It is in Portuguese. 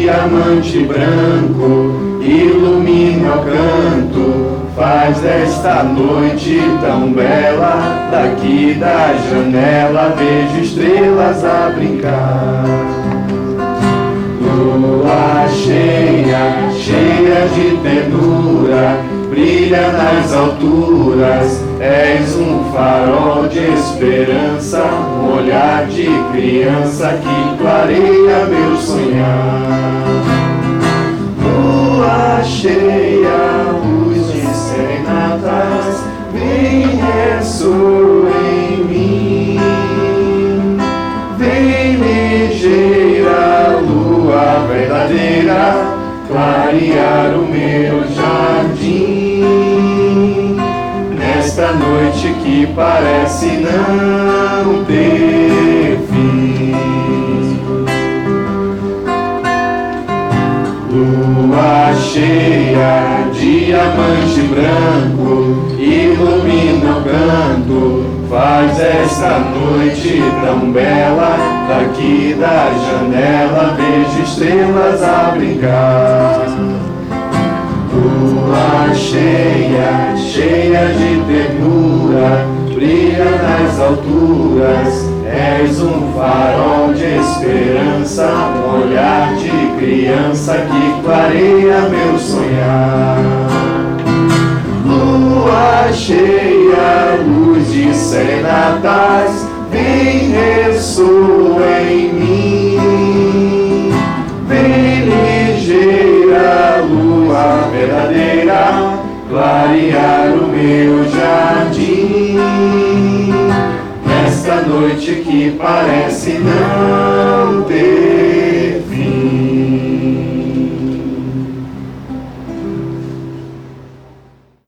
diamante branco, ilumina o canto, faz desta noite tão bela. Daqui da janela vejo estrelas a brincar. Lua cheia, cheia de ternura, brilha nas alturas, és um farol de esperança, um olhar de criança que clareia meu sonhar. Lua cheia, luz de serenatas, vem ressoar em mim. Vem ligeira, lua verdadeira, clarear o meu jardim. Nesta noite que parece não ter fim. Lua cheia, diamante branco, ilumina o canto, faz esta noite tão bela. Daqui da janela vejo estrelas a brincar. Lua cheia, cheia de ternura, brilha nas alturas, és um farol de esperança, um olhar de criança que clareia meu sonhar. Lua cheia, luz de serenatas, vem ressoar em mim. Vem ligeira, lua verdadeira, clarear o meu jardim. Nesta noite que parece não ter